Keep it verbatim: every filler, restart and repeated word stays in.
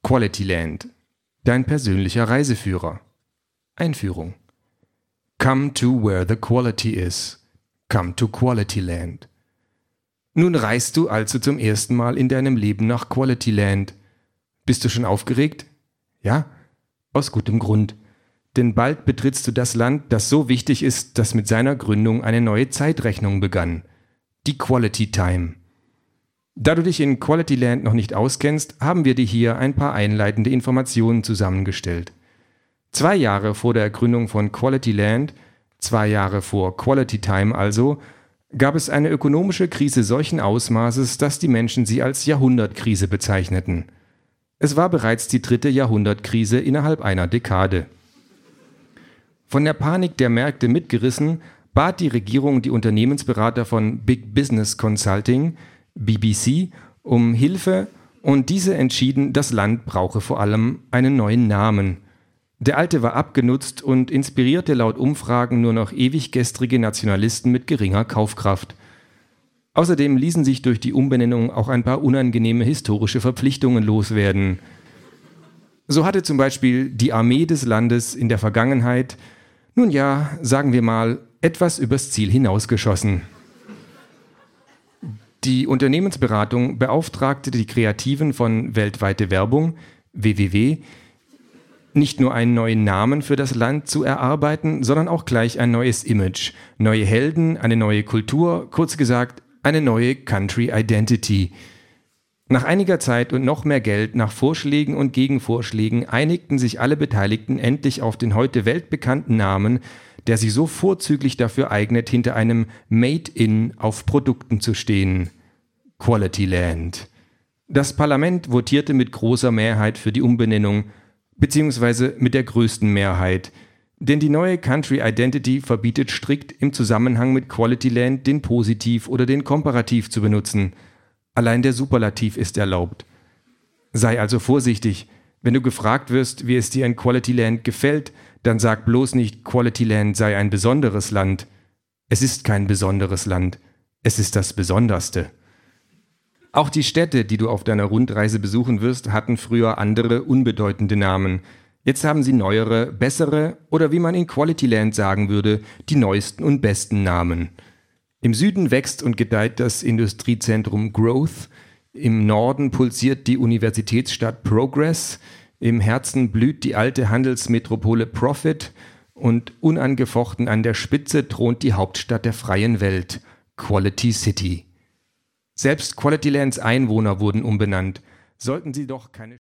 Quality Land. Dein persönlicher Reiseführer. Einführung. Come to where the quality is. Come to Quality Land. Nun reist du also zum ersten Mal in deinem Leben nach Quality Land. Bist du schon aufgeregt? Ja? Aus gutem Grund. Denn bald betrittst du das Land, das so wichtig ist, dass mit seiner Gründung eine neue Zeitrechnung begann. Die Quality Time. Da du dich in Quality Land noch nicht auskennst, haben wir dir hier ein paar einleitende Informationen zusammengestellt. Zwei Jahre vor der Gründung von Quality Land, zwei Jahre vor Quality Time also, gab es eine ökonomische Krise solchen Ausmaßes, dass die Menschen sie als Jahrhundertkrise bezeichneten. Es war bereits die dritte Jahrhundertkrise innerhalb einer Dekade. Von der Panik der Märkte mitgerissen, bat die Regierung die Unternehmensberater von Big Business Consulting, B B C, um Hilfe und diese entschieden, das Land brauche vor allem einen neuen Namen. Der alte war abgenutzt und inspirierte laut Umfragen nur noch ewig gestrige Nationalisten mit geringer Kaufkraft. Außerdem ließen sich durch die Umbenennung auch ein paar unangenehme historische Verpflichtungen loswerden. So hatte zum Beispiel die Armee des Landes in der Vergangenheit, nun ja, sagen wir mal, etwas übers Ziel hinausgeschossen. Die Unternehmensberatung beauftragte die Kreativen von Weltweite Werbung, W W W, nicht nur einen neuen Namen für das Land zu erarbeiten, sondern auch gleich ein neues Image, neue Helden, eine neue Kultur, kurz gesagt, eine neue Country Identity. Nach einiger Zeit und noch mehr Geld, nach Vorschlägen und Gegenvorschlägen einigten sich alle Beteiligten endlich auf den heute weltbekannten Namen, der sich so vorzüglich dafür eignet, hinter einem Made-in auf Produkten zu stehen. Quality Land. Das Parlament votierte mit großer Mehrheit für die Umbenennung, beziehungsweise mit der größten Mehrheit. Denn die neue Country Identity verbietet strikt im Zusammenhang mit Quality Land den Positiv oder den Komparativ zu benutzen. Allein der Superlativ ist erlaubt. Sei also vorsichtig. Wenn du gefragt wirst, wie es dir in Quality Land gefällt, dann sag bloß nicht, Quality Land sei ein besonderes Land. Es ist kein besonderes Land. Es ist das Besonderste. Auch die Städte, die du auf deiner Rundreise besuchen wirst, hatten früher andere, unbedeutende Namen. Jetzt haben sie neuere, bessere oder wie man in Quality Land sagen würde, die neuesten und besten Namen. Im Süden wächst und gedeiht das Industriezentrum Growth, im Norden pulsiert die Universitätsstadt Progress, im Herzen blüht die alte Handelsmetropole Profit und unangefochten an der Spitze thront die Hauptstadt der freien Welt, Quality City. Selbst Quality Lands Einwohner wurden umbenannt. Sollten sie doch keine